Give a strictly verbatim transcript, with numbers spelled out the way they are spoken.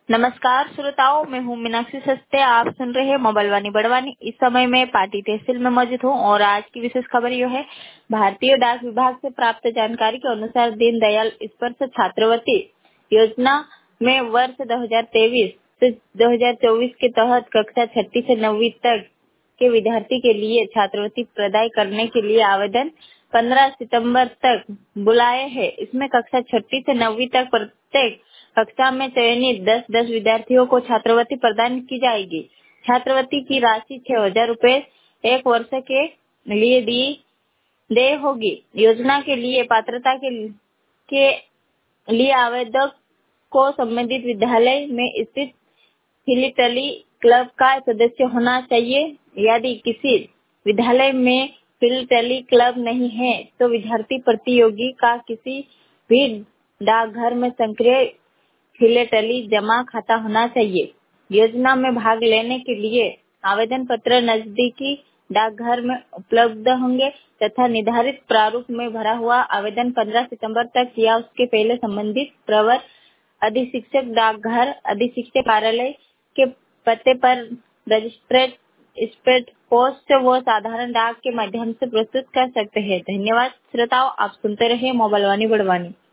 नमस्कार श्रोताओं, मैं हूँ मीनाक्षी सस्ते। आप सुन रहे हैं मोबाइल वाणी बड़वानी। इस समय मैं पाटी तहसील में मौजूद हूँ और आज की विशेष खबर यह है। भारतीय डाक विभाग से प्राप्त जानकारी के अनुसार दीनदयाल स्पर्श छात्रवृत्ति योजना में वर्ष दो हज़ार तेईस से दो हज़ार चौबीस के तहत कक्षा छठी से नौवीं तक के विद्यार्थी के लिए छात्रवृत्ति प्रदान करने के लिए आवेदन पंद्रह सितंबर तक बुलाए हैं। इसमें कक्षा छठी से नौवीं तक प्रत्येक कक्षा में चयनित दस दस विद्यार्थियों को छात्रवृत्ति प्रदान की जाएगी। छात्रवृत्ति की राशि छह हजार रूपए एक वर्ष के लिए दी देय होगी। योजना के लिए पात्रता के, के लिए आवेदक को संबंधित विद्यालय में स्थित फिलिटली क्लब का सदस्य होना चाहिए। यदि किसी विद्यालय में फिलिटली क्लब नहीं है तो विद्यार्थी प्रतियोगी का किसी भी डाकघर में सक्रिय फिलिटली जमा खाता होना चाहिए। योजना में भाग लेने के लिए आवेदन पत्र नजदीकी डाकघर में उपलब्ध होंगे तथा निर्धारित प्रारूप में भरा हुआ आवेदन पंद्रह सितंबर तक या उसके पहले संबंधित प्रवर अधिशिक्षक डाकघर अधिशिक्षक कार्यालय के पते पर रजिस्ट्रेड स्पीड पोस्ट व साधारण डाक के माध्यम से प्रस्तुत कर सकते हैं। धन्यवाद श्रोताओं, आप सुनते रहिए मोबाइल वाणी बड़वानी।